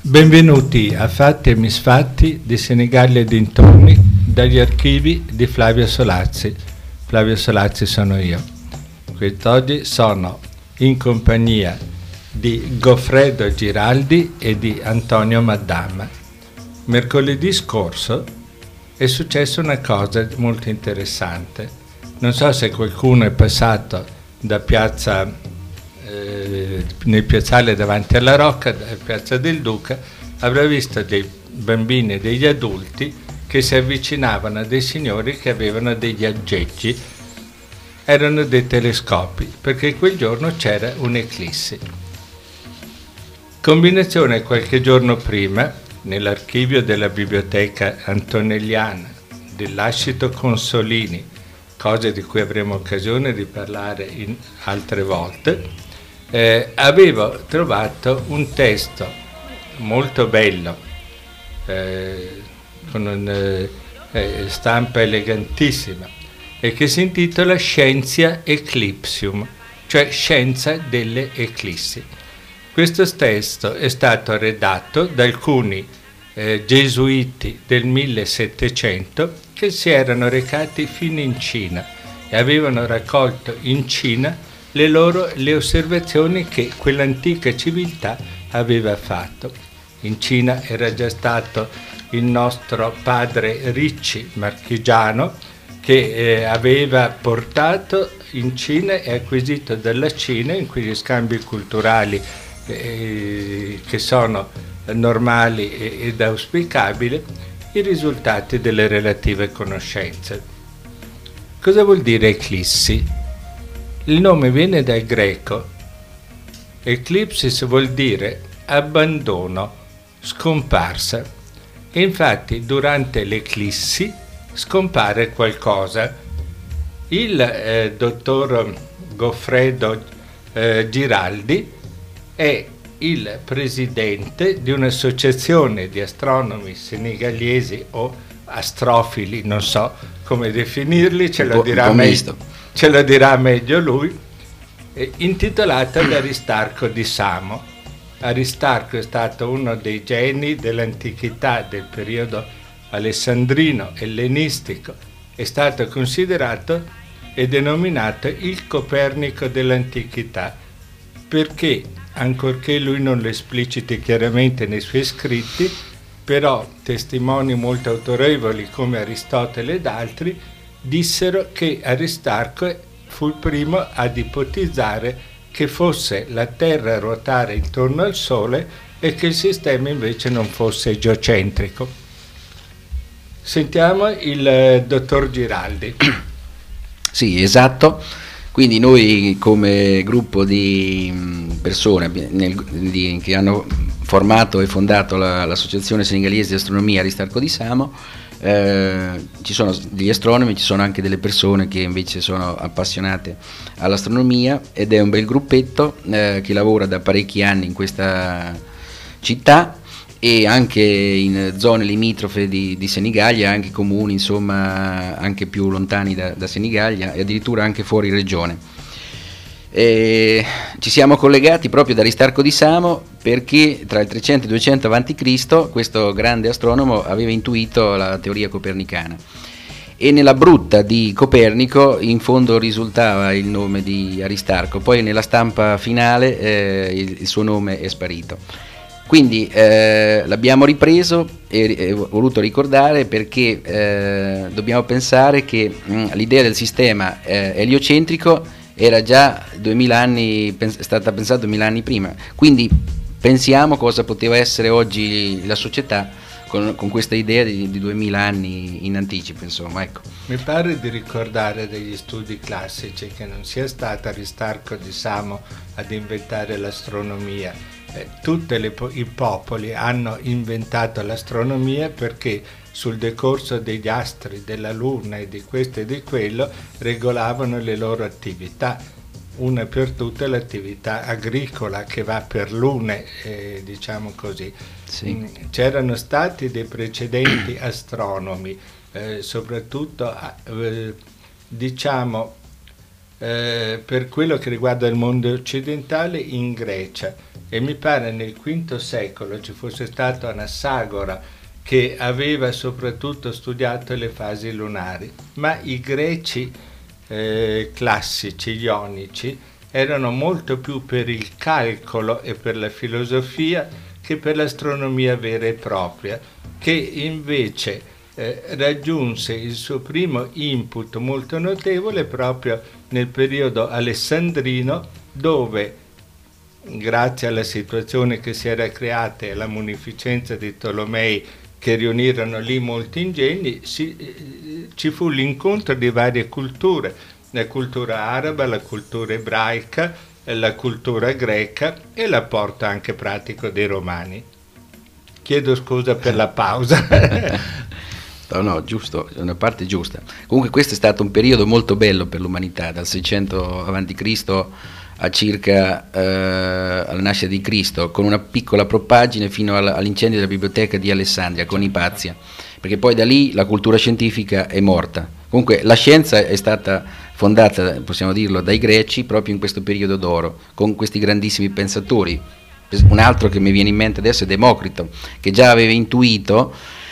Benvenuti a Fatti e Misfatti di Senigallia e dintorni dagli archivi di Flavio Solazzi. Flavio Solazzi sono io. Quest'oggi sono in compagnia di Goffredo Giraldi e di Antonio Maddama. Mercoledì scorso è successa una cosa molto interessante. Non so se qualcuno è passato da nel piazzale davanti alla Rocca, piazza del Duca, avrà visto dei bambini e degli adulti che si avvicinavano a dei signori che avevano degli aggeggi. Erano dei telescopi, perché quel giorno c'era un'eclissi. Combinazione qualche giorno prima, nell'archivio della biblioteca antonelliana dell'Ascito Consolini, cose di cui avremo occasione di parlare in altre volte, avevo trovato un testo molto bello, con una stampa elegantissima, e che si intitola Scientia Eclipsium, cioè scienza delle eclissi. Questo testo è stato redatto da alcuni gesuiti del 1700 che si erano recati fino in Cina e avevano raccolto in Cina le osservazioni che quell'antica civiltà aveva fatto. In Cina era già stato il nostro padre Ricci, marchigiano, che aveva portato in Cina e acquisito dalla Cina, in quegli scambi culturali che sono normali ed auspicabili, i risultati delle relative conoscenze. Cosa vuol dire eclissi? Il nome viene dal greco. Eclipsis vuol dire abbandono, scomparsa. E infatti durante l'eclissi scompare qualcosa. Il dottor Goffredo Giraldi è il presidente di un'associazione di astronomi senegaliesi o astrofili, non so come definirli, ce lo dirà meglio lui, intitolata ad Aristarco di Samo. Aristarco è stato uno dei geni dell'antichità, del periodo alessandrino, ellenistico, è stato considerato e denominato il Copernico dell'antichità, perché, ancorché lui non lo espliciti chiaramente nei suoi scritti, però testimoni molto autorevoli come Aristotele ed altri dissero che Aristarco fu il primo ad ipotizzare che fosse la Terra a ruotare intorno al Sole e che il sistema invece non fosse geocentrico. Sentiamo il dottor Giraldi. Sì, esatto. Quindi noi come gruppo di persone che hanno formato e fondato l'Associazione Senegalese di Astronomia Aristarco di Samo, ci sono degli astronomi, ci sono anche delle persone che invece sono appassionate all'astronomia, ed è un bel gruppetto che lavora da parecchi anni in questa città e anche in zone limitrofe di Senigallia, anche comuni insomma anche più lontani da Senigallia e addirittura anche fuori regione. Ci siamo collegati proprio da Aristarco di Samo perché tra il 300 e il 200 a.C. questo grande astronomo aveva intuito la teoria copernicana, e nella brutta di Copernico in fondo risultava il nome di Aristarco, poi nella stampa finale il suo nome è sparito. Quindi l'abbiamo ripreso e voluto ricordare perché dobbiamo pensare che l'idea del sistema eliocentrico era già 2000 anni, è stata pensata 2000 anni prima, quindi pensiamo cosa poteva essere oggi la società con questa idea di 2000 anni in anticipo, insomma, ecco. Mi pare di ricordare degli studi classici che non sia stato Aristarco di Samo ad inventare l'astronomia. Tutti i popoli hanno inventato l'astronomia perché sul decorso degli astri, della luna e di questo e di quello regolavano le loro attività. Una per tutte l'attività agricola che va per lune, diciamo così. Sì. C'erano stati dei precedenti astronomi, soprattutto diciamo per quello che riguarda il mondo occidentale in Grecia, e mi pare nel V secolo ci fosse stato Anassagora che aveva soprattutto studiato le fasi lunari, ma i greci classici, ionici, erano molto più per il calcolo e per la filosofia che per l'astronomia vera e propria, che invece raggiunse il suo primo input molto notevole proprio nel periodo alessandrino, dove grazie alla situazione che si era creata e alla munificenza di Tolomei che riunirono lì molti ingegni, ci fu l'incontro di varie culture, la cultura araba, la cultura ebraica, la cultura greca e l'apporto anche pratico dei romani. Chiedo scusa per la pausa. No, giusto, è una parte giusta. Comunque questo è stato un periodo molto bello per l'umanità, dal 600 a.C. a circa alla nascita di Cristo, con una piccola propaggine fino all'incendio della biblioteca di Alessandria con Ipazia, perché poi da lì la cultura scientifica è morta. Comunque la scienza è stata fondata, possiamo dirlo, dai greci proprio in questo periodo d'oro, con questi grandissimi pensatori. Un altro che mi viene in mente adesso è Democrito, che già aveva intuito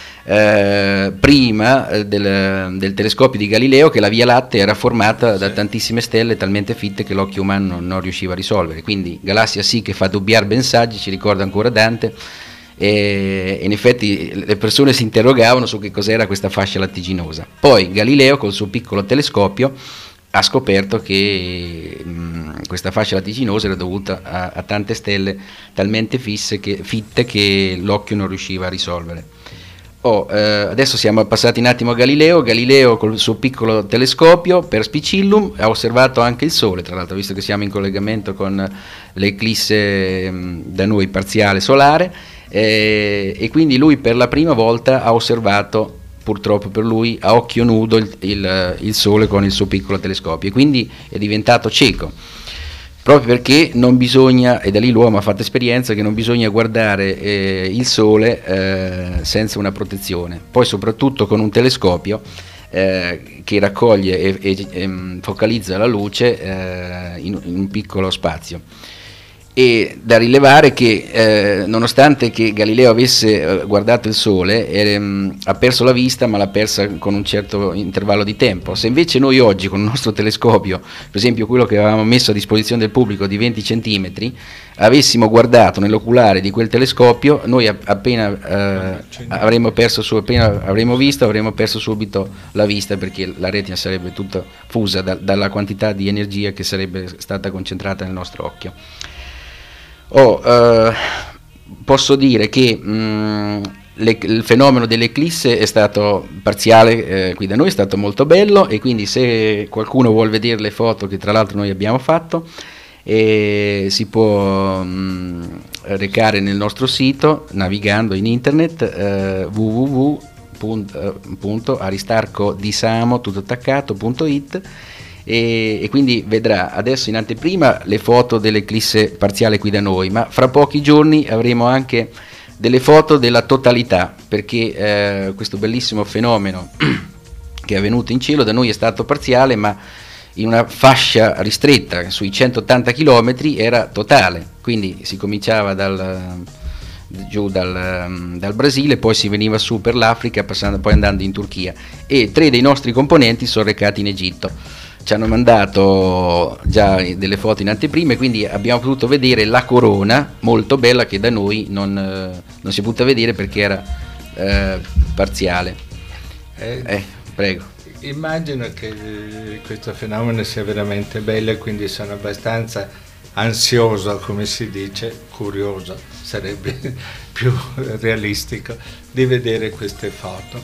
prima del telescopio di Galileo che la Via Lattea era formata da tantissime stelle talmente fitte che l'occhio umano non riusciva a risolvere. Quindi galassia sì che fa dubbiar ben saggi, ci ricorda ancora Dante, e in effetti le persone si interrogavano su che cos'era questa fascia lattiginosa. Poi Galileo col suo piccolo telescopio ha scoperto che questa fascia lattiginosa era dovuta a tante stelle talmente fitte che l'occhio non riusciva a risolvere. Adesso siamo passati un attimo a Galileo. Galileo col suo piccolo telescopio Perspicillum ha osservato anche il Sole, tra l'altro, visto che siamo in collegamento con l'eclisse da noi parziale solare, e quindi lui per la prima volta ha osservato, purtroppo per lui, a occhio nudo il Sole con il suo piccolo telescopio, e quindi è diventato cieco. Proprio perché non bisogna, e da lì l'uomo ha fatto esperienza, che non bisogna guardare il Sole senza una protezione, poi soprattutto con un telescopio che raccoglie e focalizza la luce in un piccolo spazio. E da rilevare che nonostante che Galileo avesse guardato il Sole ha perso la vista, ma l'ha persa con un certo intervallo di tempo. Se invece noi oggi con il nostro telescopio, per esempio quello che avevamo messo a disposizione del pubblico di 20 centimetri, avessimo guardato nell'oculare di quel telescopio, noi appena avremmo visto, avremmo perso subito la vista, perché la retina sarebbe tutta fusa dalla quantità di energia che sarebbe stata concentrata nel nostro occhio. Posso dire che il fenomeno dell'eclisse è stato parziale, qui da noi è stato molto bello, e quindi se qualcuno vuole vedere le foto che tra l'altro noi abbiamo fatto, si può recare nel nostro sito navigando in internet www.aristarcodisamo.it, e quindi vedrà adesso in anteprima le foto dell'eclisse parziale qui da noi, ma fra pochi giorni avremo anche delle foto della totalità, perché questo bellissimo fenomeno che è avvenuto in cielo da noi è stato parziale, ma in una fascia ristretta, sui 180 km era totale, quindi si cominciava giù dal Brasile, poi si veniva su per l'Africa, poi andando in Turchia, e 3 dei nostri componenti sono recati in Egitto. Ci hanno mandato già delle foto in anteprima, e quindi abbiamo potuto vedere la corona molto bella che da noi non si è potuta vedere perché era parziale. Prego. Immagino che questo fenomeno sia veramente bello, e quindi sono abbastanza ansioso, come si dice, curioso, sarebbe più realistico, di vedere queste foto.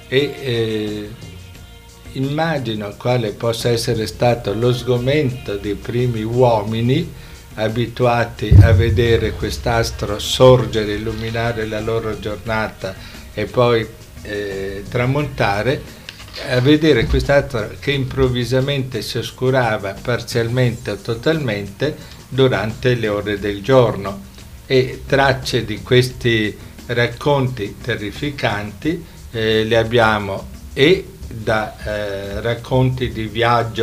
Immagino quale possa essere stato lo sgomento dei primi uomini abituati a vedere quest'astro sorgere, illuminare la loro giornata e poi tramontare, a vedere quest'astro che improvvisamente si oscurava parzialmente o totalmente durante le ore del giorno, e tracce di questi racconti terrificanti le abbiamo da racconti di viaggio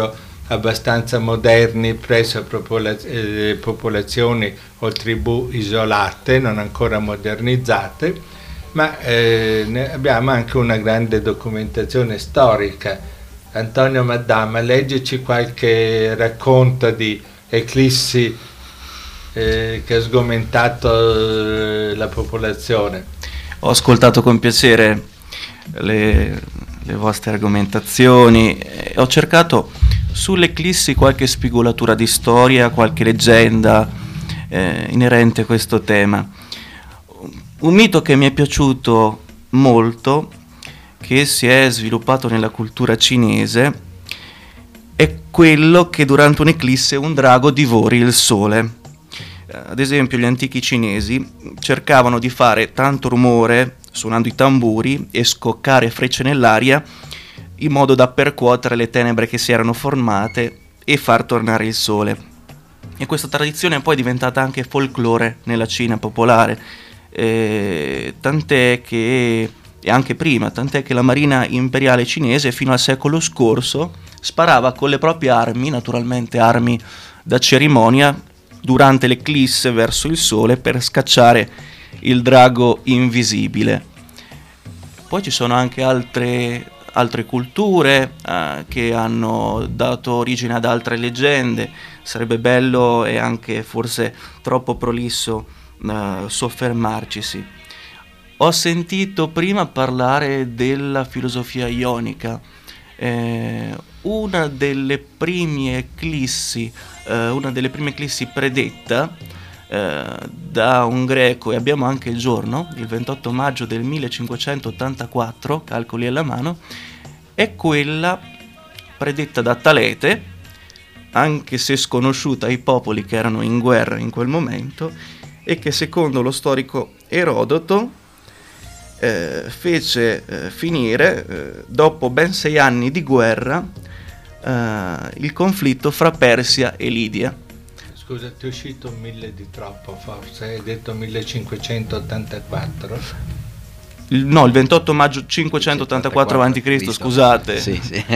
abbastanza moderni presso popolazioni o tribù isolate, non ancora modernizzate, ma abbiamo anche una grande documentazione storica. Antonio Maddama, leggici qualche racconto di eclissi che ha sgomentato la popolazione. Ho ascoltato con piacere le vostre argomentazioni e ho cercato sulle eclissi qualche spigolatura di storia, qualche leggenda inerente a questo tema. Un mito che mi è piaciuto molto, che si è sviluppato nella cultura cinese, è quello che durante un'eclisse un drago divori il sole. Ad esempio, gli antichi cinesi cercavano di fare tanto rumore suonando i tamburi e scoccare frecce nell'aria in modo da percuotere le tenebre che si erano formate e far tornare il sole. E questa tradizione è poi diventata anche folklore nella Cina popolare, tant'è che, e anche prima, tant'è che la marina imperiale cinese fino al secolo scorso sparava con le proprie armi, naturalmente armi da cerimonia, durante l'eclisse verso il sole per scacciare il drago invisibile. Poi ci sono anche altre culture che hanno dato origine ad altre leggende. Sarebbe bello e anche forse troppo prolisso soffermarcisi. Ho sentito prima parlare della filosofia ionica. Una delle prime eclissi predetta da un greco, e abbiamo anche il giorno, il 28 maggio del 1584, calcoli alla mano, è quella predetta da Talete, anche se sconosciuta ai popoli che erano in guerra in quel momento, e che secondo lo storico Erodoto fece finire, dopo ben 6 anni di guerra, il conflitto fra Persia e Lidia. Scusa, ti è uscito 1000 di troppo, forse hai detto 1584? No, il 28 maggio 584 a.C., scusate. Sì, sì.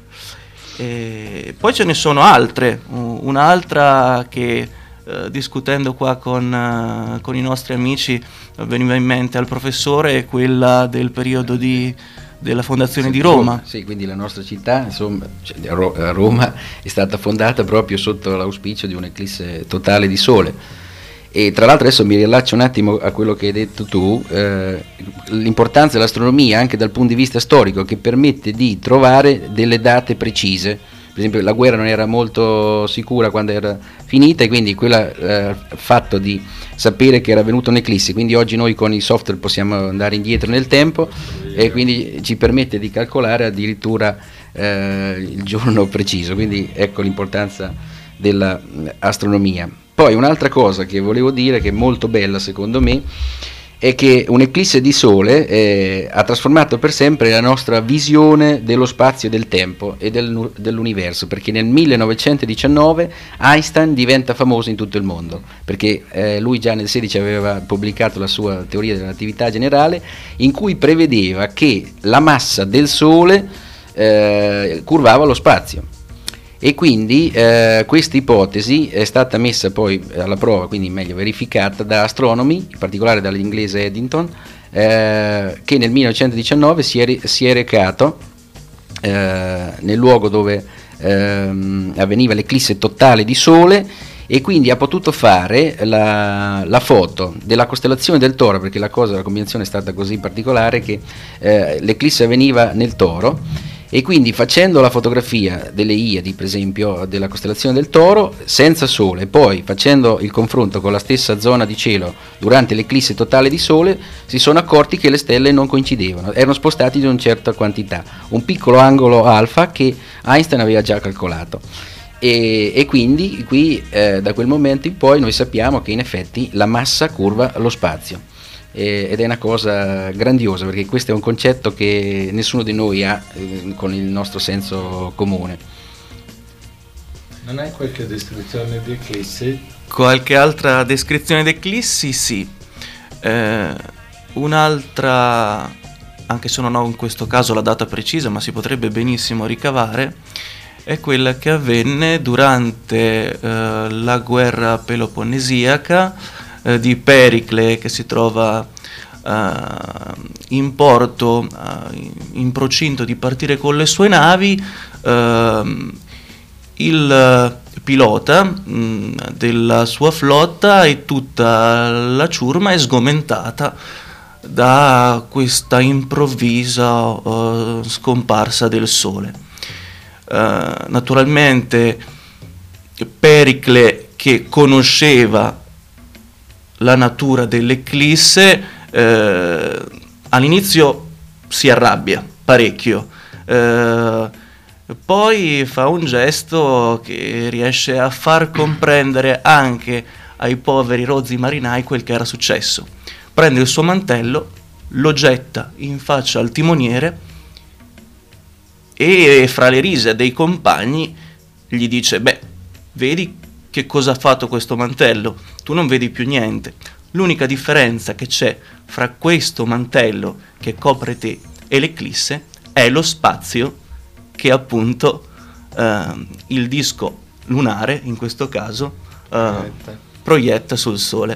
E poi ce ne sono altre, un'altra che discutendo qua con i nostri amici veniva in mente al professore, è quella del periodo della fondazione di Roma. Sì, quindi la nostra città, insomma, Roma è stata fondata proprio sotto l'auspicio di un'eclisse totale di sole. E tra l'altro adesso mi riallaccio un attimo a quello che hai detto tu, l'importanza dell'astronomia anche dal punto di vista storico, che permette di trovare delle date precise. Per esempio la guerra non era molto sicura quando era finita, e quindi quel fatto di sapere che era venuta un'eclissi, quindi oggi noi con i software possiamo andare indietro nel tempo e quindi ci permette di calcolare addirittura il giorno preciso, quindi ecco l'importanza dell'astronomia. Poi un'altra cosa che volevo dire, che è molto bella secondo me, è che un'eclisse di sole ha trasformato per sempre la nostra visione dello spazio e del tempo e dell'universo, perché nel 1919 Einstein diventa famoso in tutto il mondo, perché lui già nel 16 aveva pubblicato la sua teoria della relatività generale, in cui prevedeva che la massa del sole curvava lo spazio. E quindi questa ipotesi è stata messa poi alla prova, quindi meglio verificata da astronomi, in particolare dall'inglese Eddington, che nel 1919 si è recato nel luogo dove avveniva l'eclisse totale di sole, e quindi ha potuto fare la foto della costellazione del Toro, perché la combinazione è stata così particolare che l'eclisse avveniva nel Toro. E quindi facendo la fotografia delle Iadi, per esempio, della costellazione del Toro, senza sole, poi facendo il confronto con la stessa zona di cielo durante l'eclisse totale di sole, si sono accorti che le stelle non coincidevano, erano spostati di una certa quantità, un piccolo angolo alfa che Einstein aveva già calcolato. E quindi qui da quel momento in poi noi sappiamo che in effetti la massa curva lo spazio. Ed è una cosa grandiosa, perché questo è un concetto che nessuno di noi ha con il nostro senso comune. Non hai qualche descrizione di eclissi? Qualche altra descrizione di eclissi? Sì. Un'altra, anche se non ho in questo caso la data precisa, ma si potrebbe benissimo ricavare, è quella che avvenne durante la guerra peloponnesiaca di Pericle, che si trova in porto, in procinto di partire con le sue navi. Il pilota della sua flotta e tutta la ciurma è sgomentata da questa improvvisa scomparsa del sole. Naturalmente Pericle, che conosceva la natura dell'eclisse, all'inizio si arrabbia parecchio, poi fa un gesto che riesce a far comprendere anche ai poveri rozzi marinai quel che era successo. Prende il suo mantello, lo getta in faccia al timoniere e fra le risa dei compagni gli dice: beh, vedi che cosa ha fatto questo mantello? Tu non vedi più niente. L'unica differenza che c'è fra questo mantello che copre te e l'eclisse è lo spazio che appunto il disco lunare, in questo caso, proietta sul Sole.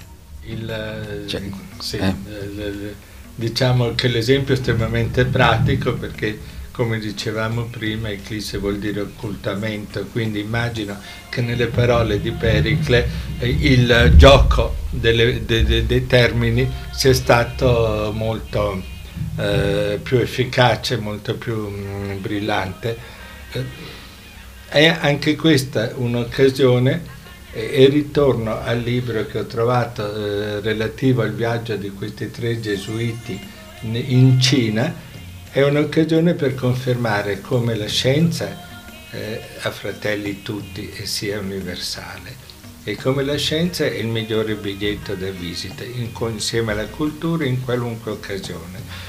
Diciamo che l'esempio è estremamente pratico, perché, come dicevamo prima, eclisse vuol dire occultamento, quindi immagino che nelle parole di Pericle il gioco dei termini sia stato molto più efficace, molto più brillante. È anche questa un'occasione, e ritorno al libro che ho trovato relativo al viaggio di questi 3 gesuiti in Cina. È un'occasione per confermare come la scienza ha fratelli tutti e sia universale, e come la scienza è il migliore biglietto da visita insieme alla cultura in qualunque occasione.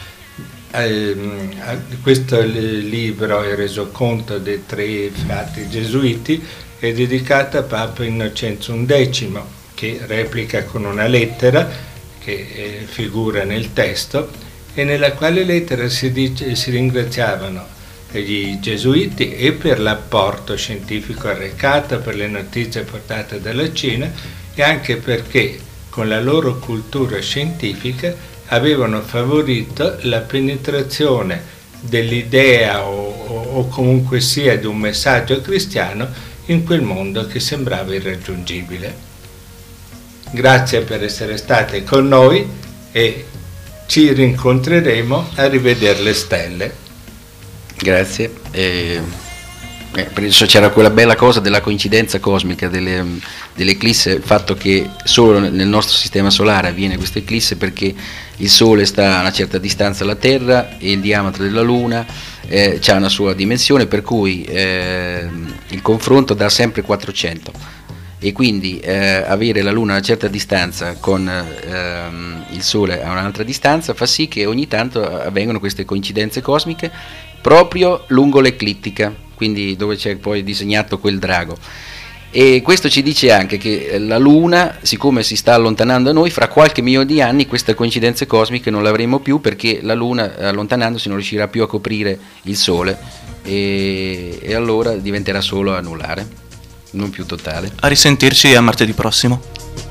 Questo libro, il resoconto dei 3 frati gesuiti, è dedicato a Papa Innocenzo XI, che replica con una lettera che figura nel testo, e nella quale lettera si ringraziavano gli gesuiti e per l'apporto scientifico arrecato, per le notizie portate dalla Cina, e anche perché con la loro cultura scientifica avevano favorito la penetrazione dell'idea o comunque sia di un messaggio cristiano in quel mondo che sembrava irraggiungibile. Grazie per essere state con noi e ci rincontreremo a rivedere le stelle. Grazie. Adesso c'era quella bella cosa della coincidenza cosmica dell'eclisse, il fatto che solo nel nostro sistema solare avviene questa eclisse perché il Sole sta a una certa distanza dalla Terra e il diametro della Luna ha una sua dimensione, per cui il confronto dà sempre 400, e quindi avere la Luna a una certa distanza con il Sole a un'altra distanza fa sì che ogni tanto avvengono queste coincidenze cosmiche proprio lungo l'eclittica, quindi dove c'è poi disegnato quel drago. E questo ci dice anche che la Luna, siccome si sta allontanando da noi, fra qualche milione di anni queste coincidenze cosmiche non le avremo più, perché la Luna, allontanandosi, non riuscirà più a coprire il Sole e allora diventerà solo anulare, non più totale. A risentirci a martedì prossimo.